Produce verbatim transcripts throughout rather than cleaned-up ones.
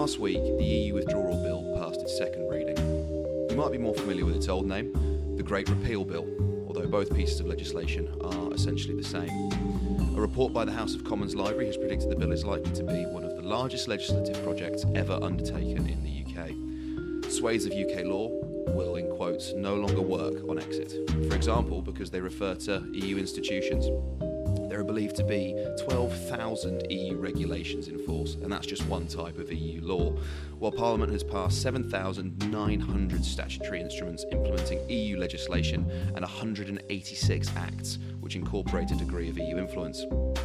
Last week, the E U Withdrawal Bill passed its second reading. You might be more familiar with its old name, the Great Repeal Bill, although both pieces of legislation are essentially the same. A report by the House of Commons Library has predicted the bill is likely to be one of the largest legislative projects ever undertaken in the U K. Swathes of U K law will, in quotes, no longer work on exit. For example, because they refer to E U institutions. There are believed to be twelve thousand E U regulations in force, and that's just one type of E U law, while Parliament has passed seven thousand nine hundred statutory instruments implementing E U legislation and one hundred eighty-six acts which incorporate a degree of E U influence.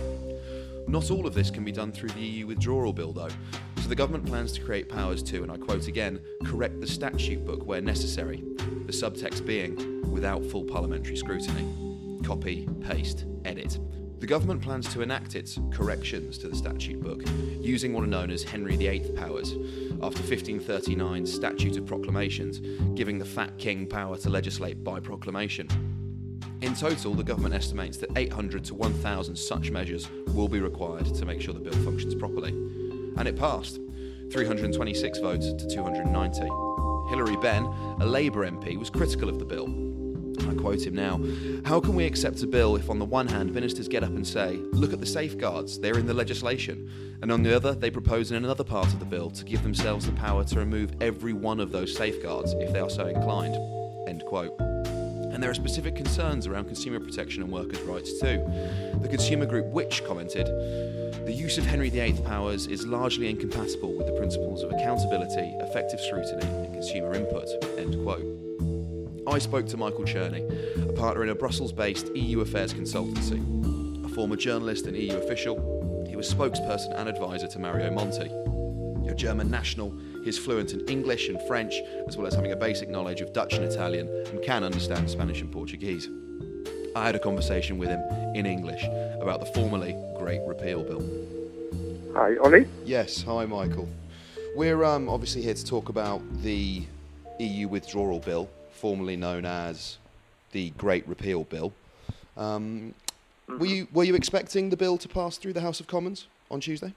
Not all of this can be done through the E U Withdrawal Bill, though, so the government plans to create powers to, and I quote again, correct the statute book where necessary, the subtext being, without full parliamentary scrutiny. Copy, paste, edit. The government plans to enact its corrections to the statute book using what are known as Henry the Eighth powers, after fifteen thirty-nine's Statute of Proclamations, giving the Fat King power to legislate by proclamation. In total, the government estimates that eight hundred to one thousand such measures will be required to make sure the bill functions properly. And it passed, three hundred twenty-six votes to two hundred ninety. Hilary Benn, a Labour M P, was critical of the bill. I quote him now, "How can we accept a bill if on the one hand ministers get up and say, look at the safeguards, they're in the legislation, and on the other they propose in another part of the bill to give themselves the power to remove every one of those safeguards if they are so inclined." End quote. And there are specific concerns around consumer protection and workers' rights too. The consumer group Which commented, "The use of Henry the Eighth powers is largely incompatible with the principles of accountability, effective scrutiny and consumer input." End quote. I spoke to Michael Cherney, a partner in a Brussels-based E U affairs consultancy. A former journalist and E U official, he was spokesperson and advisor to Mario Monti. A German national, he is fluent in English and French, as well as having a basic knowledge of Dutch and Italian, and can understand Spanish and Portuguese. I had a conversation with him in English about the formerly Great Repeal Bill. Hi, Ollie. Yes, hi Michael. We're um, obviously here to talk about the E U Withdrawal Bill, formerly known as the Great Repeal Bill. Um, mm-hmm. Were you were you expecting the bill to pass through the House of Commons on Tuesday?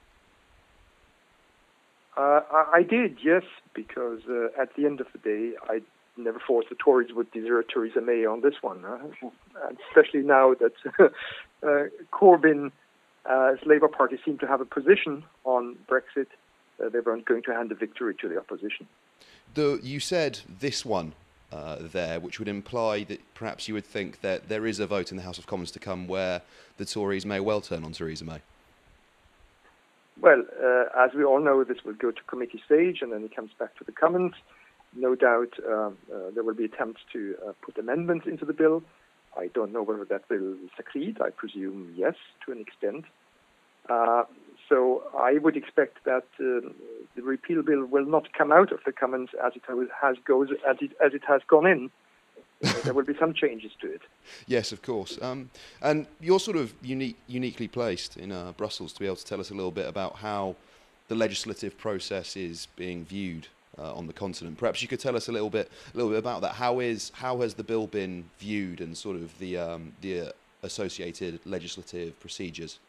Uh, I, I did, yes, because uh, at the end of the day, I never thought the Tories would desert Theresa May on this one, uh, especially now that uh, Corbyn's uh, Labour Party seemed to have a position on Brexit. Uh, they weren't going to hand the victory to the opposition. The, you said this one uh, there, which would imply that perhaps you would think that there is a vote in the House of Commons to come where the Tories may well turn on Theresa May. Well, uh, as we all know, this will go to committee stage and then it comes back to the Commons. No doubt um, uh, there will be attempts to uh, put amendments into the bill. I don't know whether that will succeed. I presume yes, to an extent. Uh, so I would expect that uh, the repeal bill will not come out of the Commons as it has goes as it as it has gone in. Uh, there will be some changes to it. Yes, of course. Um, and you're sort of unique, uniquely placed in uh, Brussels to be able to tell us a little bit about how the legislative process is being viewed uh, on the continent. Perhaps you could tell us a little bit, a little bit about that. How is how has the bill been viewed, and sort of the um, the uh, associated legislative procedures?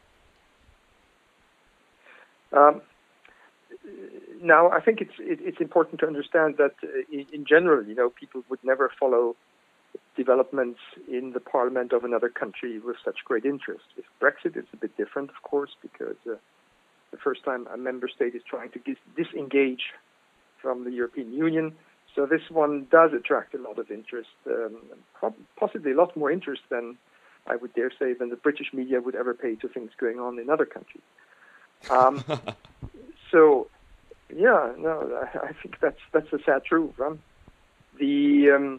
Um, Now, I think it's it, it's important to understand that uh, in, in general, you know, people would never follow developments in the parliament of another country with such great interest. With Brexit, it's a bit different, of course, because uh, the first time a member state is trying to dis- disengage from the European Union. So this one does attract a lot of interest, um, possibly a lot more interest than, I would dare say, than the British media would ever pay to things going on in other countries. Um, so... Yeah, no, I, I think that's that's a sad truth. Um, the um,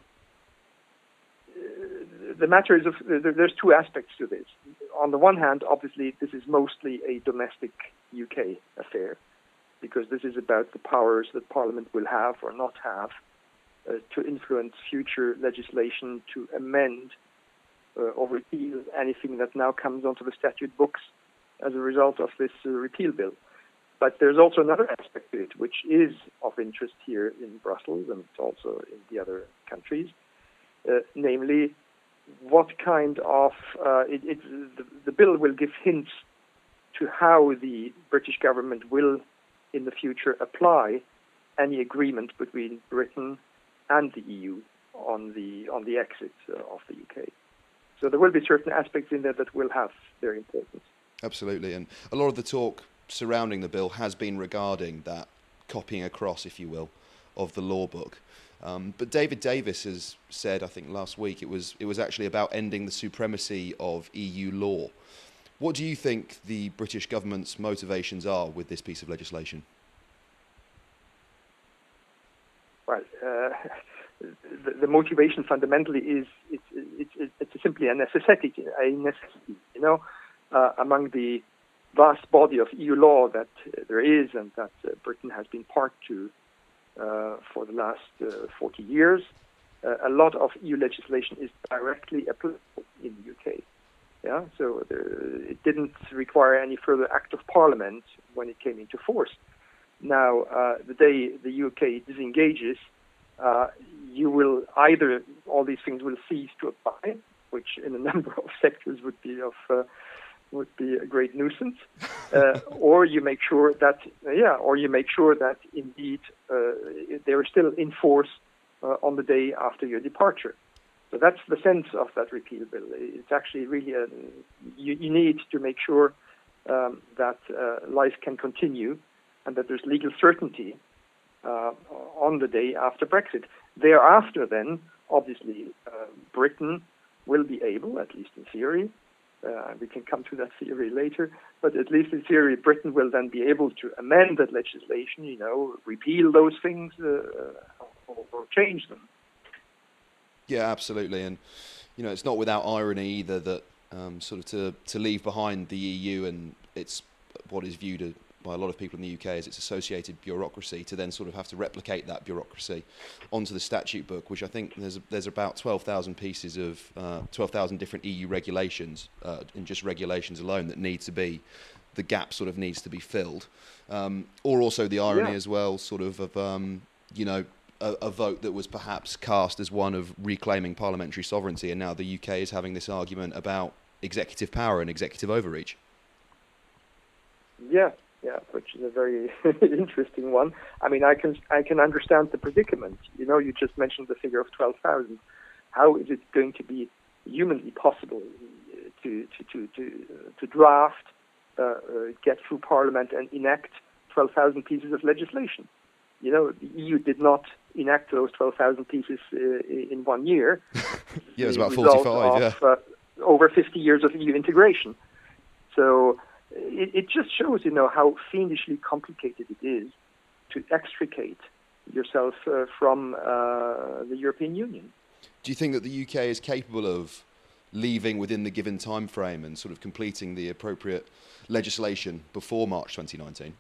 the matter is, of, there's two aspects to this. On the one hand, obviously, this is mostly a domestic U K affair, because this is about the powers that Parliament will have or not have uh, to influence future legislation, to amend uh, or repeal anything that now comes onto the statute books as a result of this uh, repeal bill. But there's also another aspect to it, which is of interest here in Brussels and also in the other countries, uh, namely, what kind of uh, it, it, the, the bill will give hints to how the British government will in the future apply any agreement between Britain and the E U on the on the exit uh, of the U K. So there will be certain aspects in there that will have their importance. Absolutely, and a lot of the talk surrounding the bill has been regarding that copying across, if you will, of the law book. Um, but David Davis has said, I think last week, it was it was actually about ending the supremacy of E U law. What do you think the British government's motivations are with this piece of legislation? Well, uh, the, the motivation fundamentally is it's, it's, it's simply a necessity, a necessity, you know, uh, among the vast body of E U law that uh, there is and that uh, Britain has been part to uh, for the last uh, forty years. Uh, a lot of E U legislation is directly applicable in the U K. Yeah, so there, it didn't require any further act of Parliament when it came into force. Now, uh, the day the U K disengages, uh, you will either all these things will cease to apply, which in a number of sectors would be of uh, would be a great nuisance, uh, or you make sure that uh, yeah, or you make sure that indeed uh, they are still in force uh, on the day after your departure. So that's the sense of that repeal bill. It's actually really a, you, you need to make sure um, that uh, life can continue and that there's legal certainty uh, on the day after Brexit. Thereafter, then, obviously, uh, Britain will be able, at least in theory, uh, we can come to that theory later, but at least in theory, Britain will then be able to amend that legislation, you know, repeal those things uh, or, or change them. Yeah, absolutely. And, you know, it's not without irony either that um, sort of to, to leave behind the E U and it's what is viewed as, by a lot of people in the U K as its associated bureaucracy, to then sort of have to replicate that bureaucracy onto the statute book, which I think there's there's about twelve thousand pieces of, uh, twelve thousand different E U regulations, uh, in just regulations alone, that need to be, the gap sort of needs to be filled. Um, or also the irony yeah. as well, sort of, of um, you know, a, a vote that was perhaps cast as one of reclaiming parliamentary sovereignty, and now the U K is having this argument about executive power and executive overreach. Yeah. Yeah, which is a very interesting one. I mean, I can I can understand the predicament. You know, you just mentioned the figure of twelve thousand. How is it going to be humanly possible to to to to, to draft, uh, uh, get through Parliament, and enact twelve thousand pieces of legislation? You know, the E U did not enact those twelve thousand pieces uh, in one year. Yeah, it was about forty-five. Of, yeah, uh, over fifty years of E U integration. So. It, it just shows, you know, how fiendishly complicated it is to extricate yourself uh, from uh, the European Union. Do you think that the U K is capable of leaving within the given time frame and sort of completing the appropriate legislation before March twenty nineteen?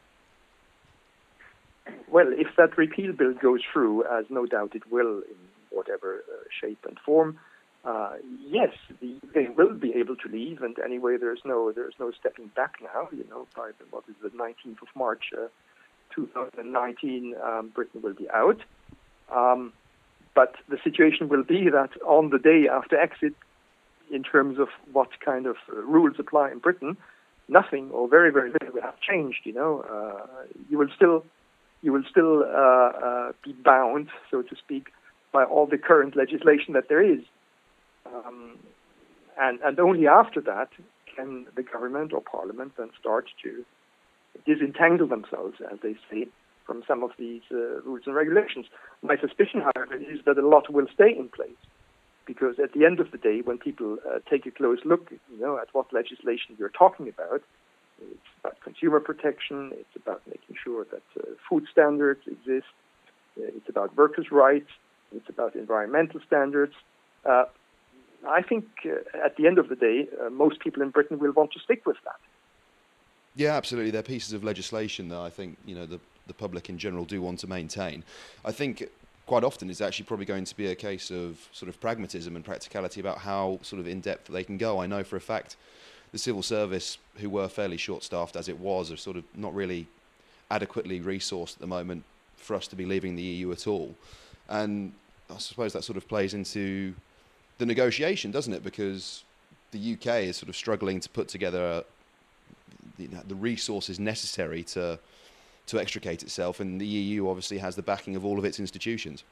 Well, if that repeal bill goes through, as no doubt it will in whatever uh, shape and form, Uh, yes, the U K will be able to leave, and anyway, there's no there's no stepping back now. You know, by the, what is the nineteenth of March, uh, two thousand nineteen, um, Britain will be out. Um, but the situation will be that on the day after exit, in terms of what kind of uh, rules apply in Britain, nothing or very very little will have changed. You know, uh, you will still you will still uh, uh, be bound, so to speak, by all the current legislation that there is. Um, and, and only after that can the government or parliament then start to disentangle themselves, as they say, from some of these uh, rules and regulations. My suspicion, however, is that a lot will stay in place, because at the end of the day, when people uh, take a close look, you know, at what legislation you're talking about, it's about consumer protection, it's about making sure that uh, food standards exist, uh, it's about workers' rights, it's about environmental standards. Uh, I think uh, at the end of the day, uh, most people in Britain will want to stick with that. Yeah, absolutely. They're pieces of legislation that I think, you know, the, the public in general do want to maintain. I think quite often it's actually probably going to be a case of sort of pragmatism and practicality about how sort of in-depth they can go. I know for a fact the civil service, who were fairly short-staffed as it was, are sort of not really adequately resourced at the moment for us to be leaving the E U at all. And I suppose that sort of plays into the negotiation, doesn't it? Because the U K is sort of struggling to put together the, the resources necessary to to extricate itself, and the E U obviously has the backing of all of its institutions.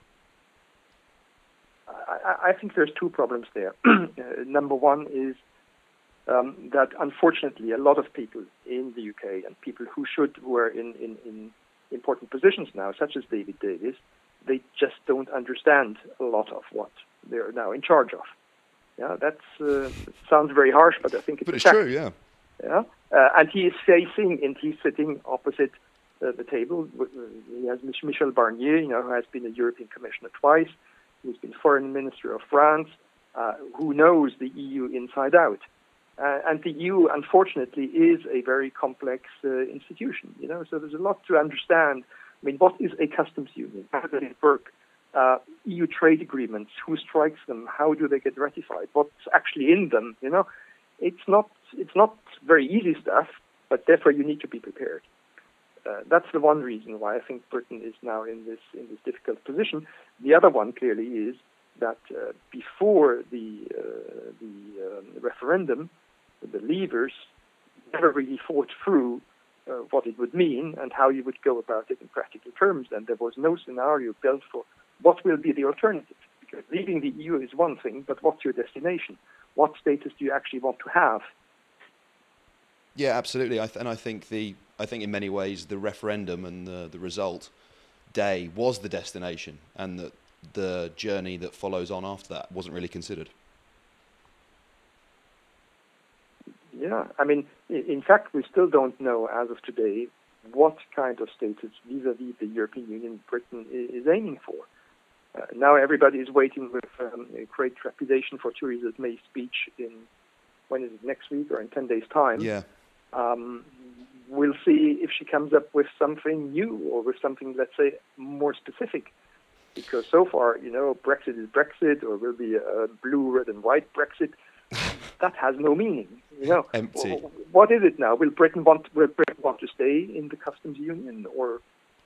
I, I think there's two problems there. uh, number one is um, that unfortunately a lot of people in the U K and people who should who are in, in, in important positions now, such as David Davis, they just don't understand a lot of what they're now in charge of. Yeah, that's uh, it sounds very harsh, but I think it's But it's fact. true, yeah. Yeah, uh, and he is facing, and he's sitting opposite uh, the table. He has Michel Barnier, you know, who has been a European Commissioner twice. He's been Foreign Minister of France, uh, who knows the E U inside out. Uh, and the E U, unfortunately, is a very complex uh, institution. You know, so there's a lot to understand. I mean, what is a customs union? How does it work? Uh, E U trade agreements, who strikes them? How do they get ratified? What's actually in them? You know, it's not it's not very easy stuff, but therefore you need to be prepared. Uh, that's the one reason why I think Britain is now in this in this difficult position. The other one clearly is that uh, before the uh, the um, referendum, the Leavers never really thought through uh, what it would mean and how you would go about it in practical terms, and there was no scenario built for what will be the alternative. Because leaving the E U is one thing, but what's your destination? What status do you actually want to have? Yeah, absolutely. I th- and I think the I think in many ways the referendum and the, the result day was the destination, and that the journey that follows on after that wasn't really considered. Yeah, I mean, in fact, we still don't know as of today what kind of status vis-a-vis the European Union Britain is aiming for. Uh, now everybody is waiting with um, great trepidation for Theresa May's speech in, when is it, next week or in ten days' time. Yeah. Um, we'll see if she comes up with something new or with something, let's say, more specific. Because so far, you know, Brexit is Brexit, or will be a blue, red, and white Brexit. That has no meaning, you know. Empty. What is it now? Will Britain want will Britain want to stay in the customs union, or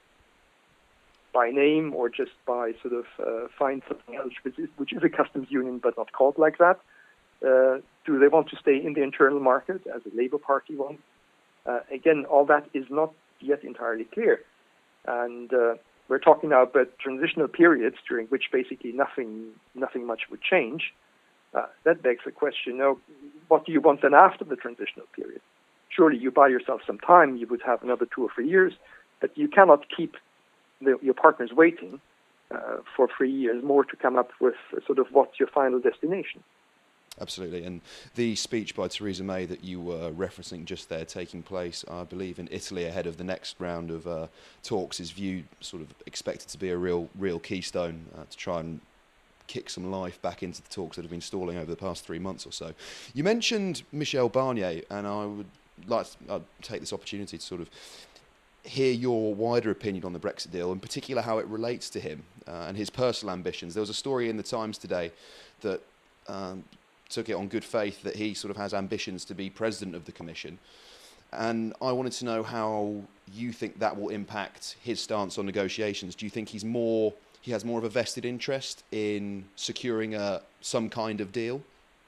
by name, or just by sort of uh, find something else which is, which is a customs union but not called like that? Uh, do they want to stay in the internal market as a Labour Party wants? Uh, again, all that is not yet entirely clear, and uh, we're talking now about transitional periods during which basically nothing nothing much would change. Uh, that begs the question, you know, what do you want then after the transitional period? Surely you buy yourself some time, you would have another two or three years, but you cannot keep the, your partners waiting uh, for three years more to come up with uh, sort of what's your final destination. Absolutely, and the speech by Theresa May that you were referencing just there, taking place, I believe, in Italy ahead of the next round of uh, talks, is viewed sort of expected to be a real, real keystone uh, to try and kick some life back into the talks that have been stalling over the past three months or so. You mentioned Michel Barnier, and I would like to uh, take this opportunity to sort of hear your wider opinion on the Brexit deal, in particular how it relates to him uh, and his personal ambitions. There was a story in the Times today that um, took it on good faith that he sort of has ambitions to be president of the Commission. And I wanted to know how you think that will impact his stance on negotiations. Do you think he's more, he has more of a vested interest in securing a, some kind of deal?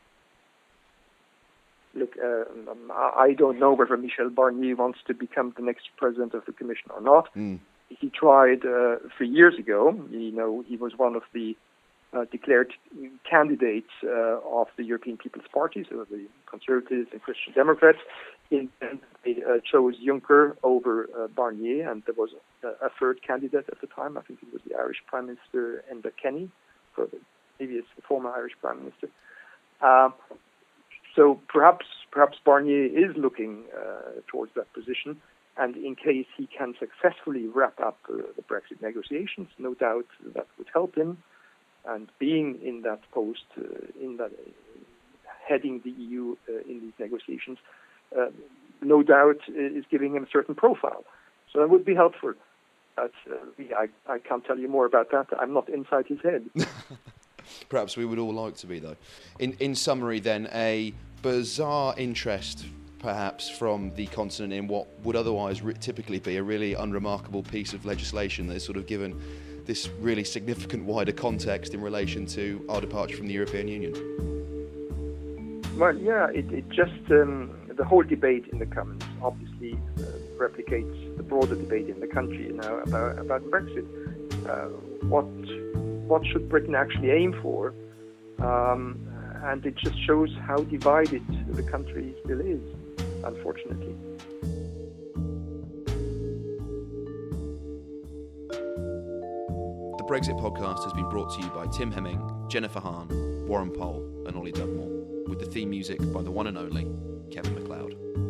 Look, uh, I don't know whether Michel Barnier wants to become the next president of the Commission or not. Mm. He tried uh, three years ago. You know, he was one of the Uh, declared candidates uh, of the European People's Party, so the Conservatives and Christian Democrats. In, and they uh, chose Juncker over uh, Barnier, and there was uh, a third candidate at the time. I think it was the Irish Prime Minister Enda Kenny, so the, maybe it's the former Irish Prime Minister. Uh, so perhaps perhaps Barnier is looking uh, towards that position, and in case he can successfully wrap up uh, the Brexit negotiations, no doubt that would help him. And being in that post, uh, in that uh, heading the E U uh, in these negotiations, uh, no doubt is giving him a certain profile. So that would be helpful. But uh, I, I can't tell you more about that. I'm not inside his head. Perhaps we would all like to be, though. In in summary, then, a bizarre interest, perhaps, from the continent in what would otherwise re- typically be a really unremarkable piece of legislation that is sort of given this really significant wider context in relation to our departure from the European Union. Well, yeah, it, it just, um, the whole debate in the Commons obviously uh, replicates the broader debate in the country now about, about Brexit. Uh, what what should Britain actually aim for? Um, and it just shows how divided the country still is, unfortunately. The Brexit podcast has been brought to you by Tim Hemming, Jennifer Hahn, Warren Pole and Ollie Dugmore, with the theme music by the one and only Kevin MacLeod.